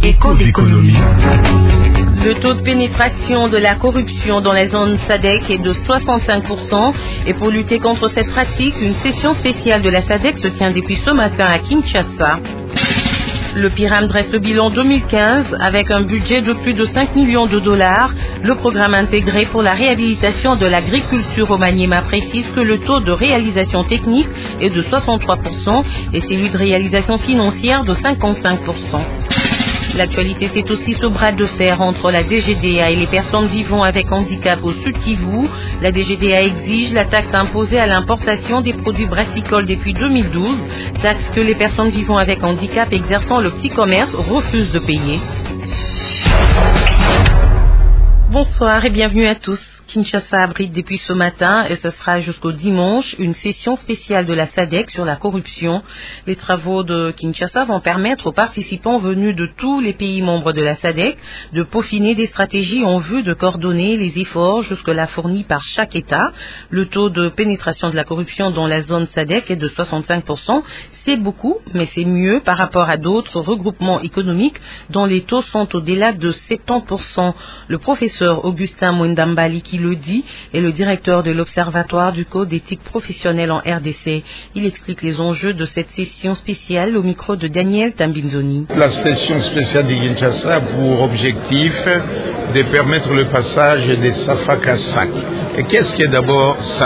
Écho d'économie. Le taux de pénétration de la corruption dans la zone SADC est de 65%. Et pour lutter contre cette pratique, une session spéciale de la SADC se tient depuis ce matin à Kinshasa. Le PIRAM dresse le bilan 2015 avec un budget de plus de 5 millions de dollars. Le programme intégré pour la réhabilitation de l'agriculture au Maniema précise que le taux de réalisation technique est de 63% et celui de réalisation financière de 55%. L'actualité, c'est aussi ce bras de fer entre la DGDA et les personnes vivant avec handicap au Sud Kivu. La DGDA exige la taxe imposée à l'importation des produits brassicoles depuis 2012, taxe que les personnes vivant avec handicap exerçant le petit commerce refusent de payer. Bonsoir et bienvenue à tous. Kinshasa abrite depuis ce matin, et ce sera jusqu'au dimanche, une session spéciale de la SADC sur la corruption. Les travaux de Kinshasa vont permettre aux participants venus de tous les pays membres de la SADC de peaufiner des stratégies en vue de coordonner les efforts jusque-là fournis par chaque État. Le taux de pénétration de la corruption dans la zone SADC est de 65%. C'est beaucoup, mais c'est mieux par rapport à d'autres regroupements économiques dont les taux sont au-delà de 70%. Le professeur Augustin Mwendambali qui le dit est le directeur de l'Observatoire du Code d'éthique professionnelle en RDC. Il explique les enjeux de cette session spéciale au micro de Daniel Tambinzoni. La session spéciale de Kinshasa a pour objectif de permettre le passage des SAFAC à SAC. Et qu'est-ce qu'est d'abord SAFAC ?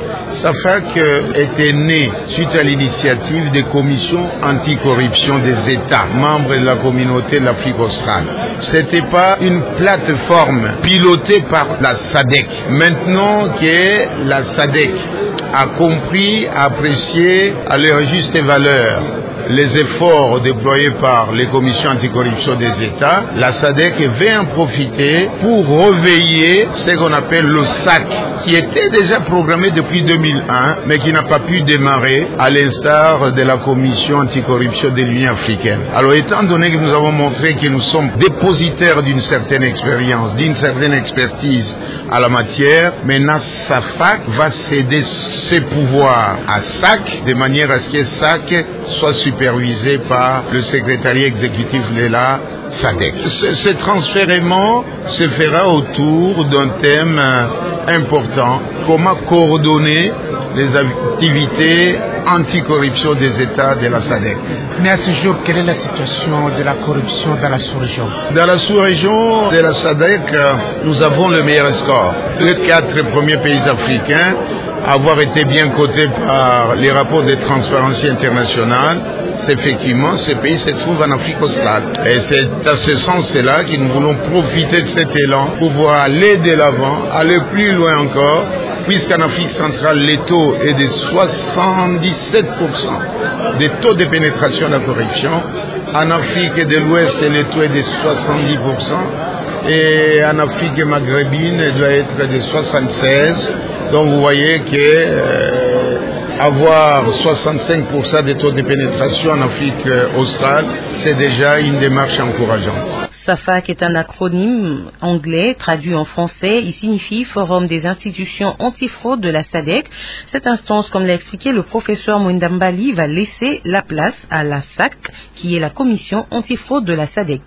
SAFAC était né suite à l'initiative des commissions anticorruption des États, membres de la communauté de l'Afrique australe. C'était pas une plateforme pilotée par la SADC. Maintenant que la SADC a compris, apprécié à leur juste valeur les efforts déployés par les commissions anticorruption des États, la SADC veut en profiter pour réveiller ce qu'on appelle le SAC, qui était déjà programmé depuis 2001, mais qui n'a pas pu démarrer à l'instar de la commission anticorruption de l'Union africaine. Alors, étant donné que nous avons montré que nous sommes dépositaires d'une certaine expérience, d'une certaine expertise à la matière, maintenant SAFAC va céder ses pouvoirs à SAC, de manière à ce que SAC soit supervisé par le secrétariat exécutif de la SADC. Ce transfèrement se fera autour d'un thème important, comment coordonner les activités anticorruption des États de la SADC. Mais à ce jour, quelle est la situation de la corruption dans la sous-région ? Dans la sous-région de la SADC, nous avons le meilleur score. Les 4 premiers pays africains avoir été bien cotés par les rapports de Transparency International, c'est effectivement ce pays se trouve en Afrique australe. Et c'est à ce sens-là que nous voulons profiter de cet élan pour pouvoir aller de l'avant, aller plus loin encore, puisqu'en Afrique centrale, le taux est de 77% des taux de pénétration de la corruption. En Afrique de l'Ouest, le taux est de 70%. Et en Afrique maghrébine, il doit être de 76%. Donc vous voyez que avoir 65% des taux de pénétration en Afrique australe, c'est déjà une démarche encourageante. SAFAC est un acronyme anglais traduit en français. Il signifie Forum des institutions antifraude de la SADC. Cette instance, comme l'a expliqué le professeur Mwendambali, va laisser la place à la SAC, qui est la commission antifraude de la SADC.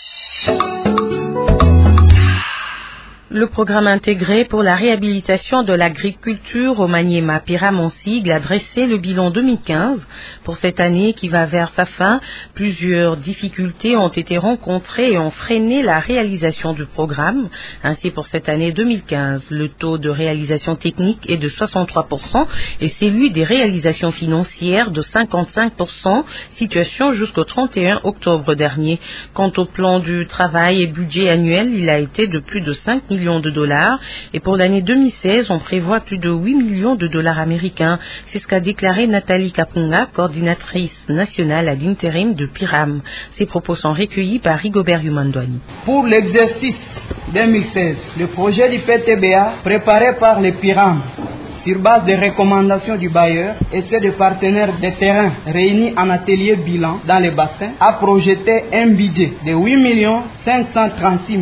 Le programme intégré pour la réhabilitation de l'agriculture au Maniema, PIRAM en sigle, a dressé le bilan 2015. Pour cette année qui va vers sa fin, plusieurs difficultés ont été rencontrées et ont freiné la réalisation du programme. Ainsi, pour cette année 2015, le taux de réalisation technique est de 63% et celui des réalisations financières de 55%, situation jusqu'au 31 octobre dernier. Quant au plan du travail et budget annuel, il a été de plus de 5 millions de dollars et pour l'année 2016, on prévoit plus de 8 millions de dollars américains. C'est ce qu'a déclaré Nathalie Kapunga, coordinatrice nationale à l'intérim de PIRAM. Ces propos sont recueillis par Rigobert Yumandwani. Pour l'exercice 2016, le projet du PTBA préparé par le PIRAM sur base des recommandations du bailleur et ceux des partenaires des terrains réunis en atelier bilan dans les bassins, a projeté un budget de 8 536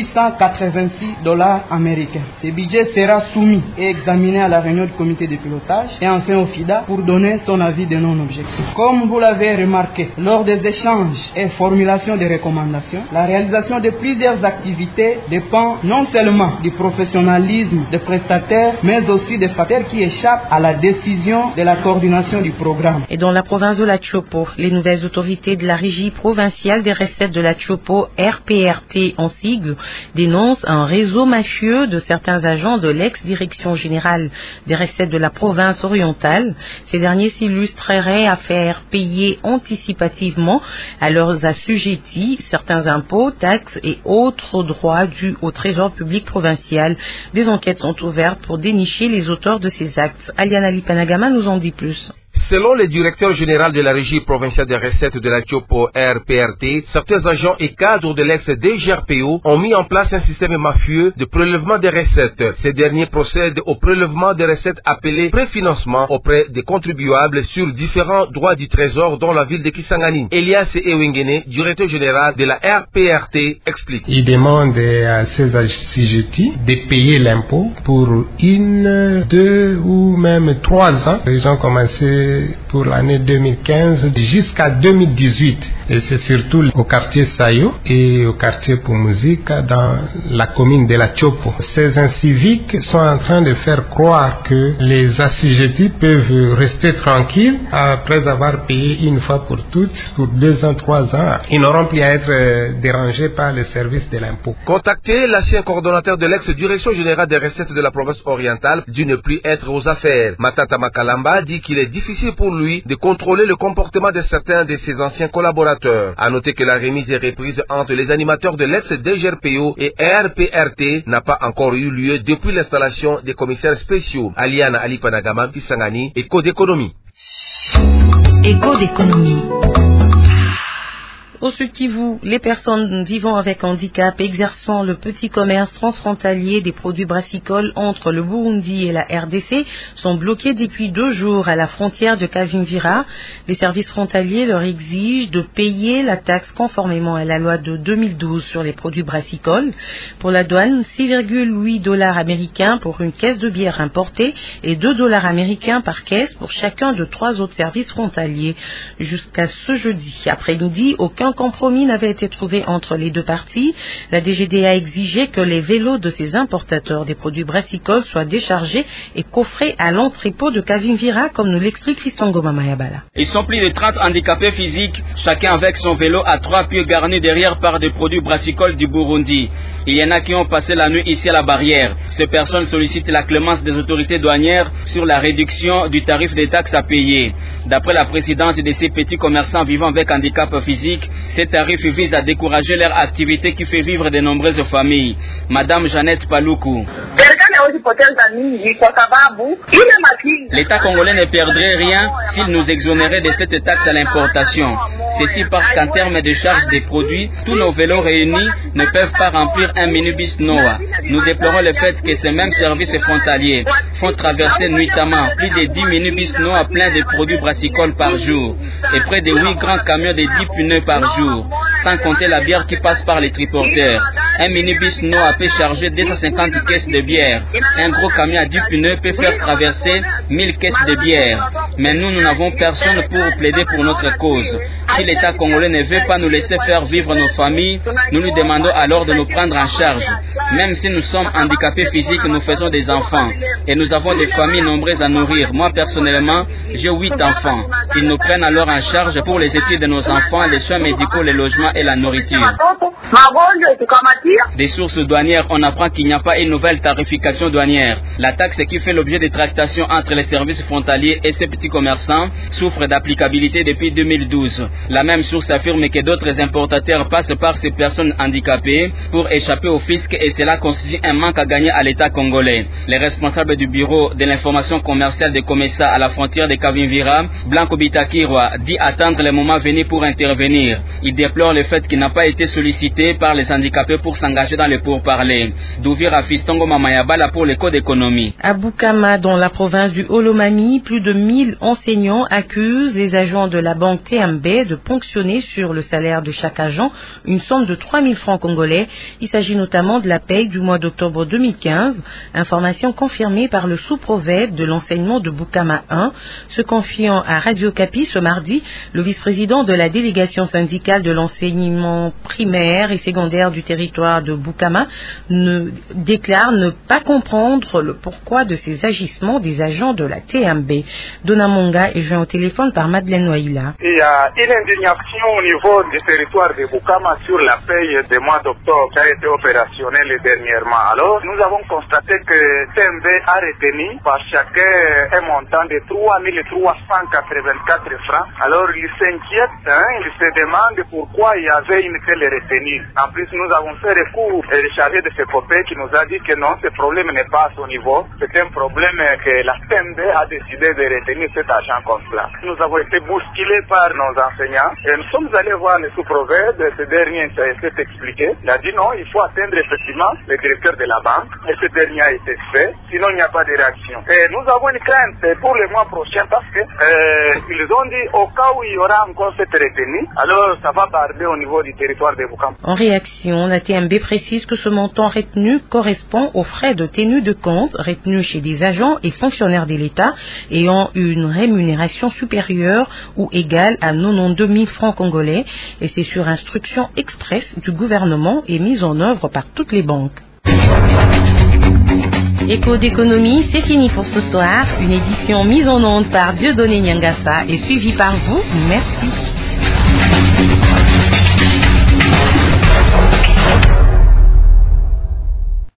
886 $ américains. Ce budget sera soumis et examiné à la réunion du comité de pilotage et enfin au FIDA pour donner son avis de non-objection. Comme vous l'avez remarqué, lors des échanges et formulations de recommandations, la réalisation de plusieurs activités dépend non seulement du professionnalisme des prestataires, mais aussi des facteurs qui échappent à la décision de la coordination du programme. Et dans la province de la Chopo, les nouvelles autorités de la Régie provinciale des recettes de la Chopo, RPRT en sigle, dénoncent un réseau mafieux de certains agents de l'ex-direction générale des recettes de la province orientale. Ces derniers s'illustreraient à faire payer anticipativement à leurs assujettis certains impôts, taxes et autres droits dus au trésor public provincial. Des enquêtes sont ouvertes pour dénicher les auteurs de ces actes. Aliana Lipanagama nous en dit plus. Selon le directeur général de la Régie provinciale des recettes de la Chopo RPRT, certains agents et cadres de l'ex-DGRPO ont mis en place un système mafieux de prélèvement des recettes. Ces derniers procèdent au prélèvement des recettes appelées préfinancement auprès des contribuables sur différents droits du trésor dans la ville de Kisangani. Elias Ewingene, directeur général de la RPRT, explique. Il demande à ces assujettis de payer l'impôt pour 1, 2 ou même 3 ans. Ils ont commencé pour l'année 2015 jusqu'à 2018. Et c'est surtout au quartier Sayo et au quartier Pumuzika dans la commune de la Chopo. Ces inciviques sont en train de faire croire que les assujettis peuvent rester tranquilles après avoir payé une fois pour toutes, pour 2 ans, 3 ans. Ils n'auront plus à être dérangés par les services de l'impôt. Contacté, l'ancien coordonnateur de l'ex-direction générale des recettes de la province orientale dit ne plus être aux affaires. Matata Makalamba dit qu'il est difficile pour lui de contrôler le comportement de certains de ses anciens collaborateurs. À noter que la remise et reprise entre les animateurs de l'ex-DGRPO et RPRT n'a pas encore eu lieu depuis l'installation des commissaires spéciaux. Aliana Alipanagama, Kisangani, Éco d'économie. Éco d'économie. Au Sud Kivu, les personnes vivant avec handicap exerçant le petit commerce transfrontalier des produits brassicoles entre le Burundi et la RDC sont bloquées depuis 2 jours à la frontière de Kavimvira. Les services frontaliers leur exigent de payer la taxe conformément à la loi de 2012 sur les produits brassicoles. Pour la douane, 6,8 $ américains pour une caisse de bière importée et 2 $ américains par caisse pour chacun de 3 autres services frontaliers. Jusqu'à ce jeudi après-midi, aucun compromis n'avait été trouvé entre les deux parties. La DGD a exigé que les vélos de ces importateurs des produits brassicoles soient déchargés et coffrés à l'entrepôt de Kavimvira, comme nous l'explique Christian Goma Mayabala. Ils sont plus de 30 handicapés physiques, chacun avec son vélo à 3 pieds garni derrière par des produits brassicoles du Burundi. Il y en a qui ont passé la nuit ici à la barrière. Ces personnes sollicitent la clémence des autorités douanières sur la réduction du tarif des taxes à payer. D'après la présidente de ces petits commerçants vivant avec handicap physique, ces tarifs visent à décourager leur activité qui fait vivre de nombreuses familles. Madame Jeannette Paloukou. L'État congolais ne perdrait rien s'il nous exonérait de cette taxe à l'importation. Ceci parce qu'en termes de charge des produits, tous nos vélos réunis ne peuvent pas remplir un minibus NOA. Nous déplorons le fait que ces mêmes services frontaliers font traverser nuitamment plus de 10 minibus NOA pleins de produits brassicoles par jour et près de 8 grands camions de 10 pneus par jour, sans compter la bière qui passe par les triporteurs. Un minibus NOA peut charger 250 caisses de bière. Un gros camion à 10 pneus peut faire traverser 1000 caisses de bière. Mais nous n'avons personne pour plaider pour notre cause. Si l'État congolais ne veut pas nous laisser faire vivre nos familles, nous lui demandons alors de nous prendre en charge. Même si nous sommes handicapés physiques, nous faisons des enfants. Et nous avons des familles nombreuses à nourrir. Moi, personnellement, j'ai 8 enfants. Ils nous prennent alors en charge pour les études de nos enfants, les soins médicaux, les logements et la nourriture. Des sources douanières, on apprend qu'il n'y a pas une nouvelle tarification douanière. La taxe qui fait l'objet de tractations entre les services frontaliers et ces petits commerçants souffre d'applicabilité depuis 2012. La même source affirme que d'autres importateurs passent par ces personnes handicapées pour échapper au fisc et cela constitue un manque à gagner à l'État congolais. Les responsables du bureau de l'information commerciale de Comessa à la frontière de Kavimvira, Blanco Bitakirwa, dit attendre le moment venu pour intervenir. Il déplore le le fait qu'il n'a pas été sollicité par les handicapés pour s'engager dans les pourparlers. D'Ouvira Fistongo Mamayabala pour l'éco d'économie. À Bukama, dans la province du Olomami, plus de 1000 enseignants accusent les agents de la banque TMB de ponctionner sur le salaire de chaque agent une somme de 3000 francs congolais. Il s'agit notamment de la paye du mois d'octobre 2015, information confirmée par le sous-prophète de l'enseignement de Bukama 1. Se confiant à Radio Capi ce mardi, le vice-président de la délégation syndicale de l'enseignement primaire et secondaire du territoire de Bukama déclare ne pas comprendre le pourquoi de ces agissements des agents de la TMB. Donamonga est joint au téléphone par Madeleine Waila. Il y a une indignation au niveau du territoire de Bukama sur la paye des mois d'octobre qui a été opérationnelle dernièrement. Alors, nous avons constaté que TMB a retenu par chacun un montant de 3384 francs. Alors, il s'inquiète, il se demande pourquoi il y avait une telle retenue. En plus, nous avons fait recours au chargé de CEPOPE qui nous a dit que non, ce problème n'est pas à son niveau. C'est un problème que la TMB a décidé de retenir cet argent comme cela. Nous avons été bousculés par nos enseignants et nous sommes allés voir le sous-prophète. Ce dernier s'est expliqué. Il a dit non, il faut atteindre effectivement le directeur de la banque. Et ce dernier a été fait. Sinon, il n'y a pas de réaction. Et nous avons une crainte pour le mois prochain parce que ils ont dit au cas où il y aura encore cette retenue, alors ça va barder au niveau du territoire de Bukama. En réaction, la TMB précise que ce montant retenu correspond aux frais de tenue de compte retenus chez des agents et fonctionnaires de l'État ayant une rémunération supérieure ou égale à 92 000 francs congolais, et c'est sur instruction express du gouvernement et mise en œuvre par toutes les banques. Écho d'économie, c'est fini pour ce soir. Une édition mise en onde par Dieudonné Nyangasa et suivie par vous. Merci.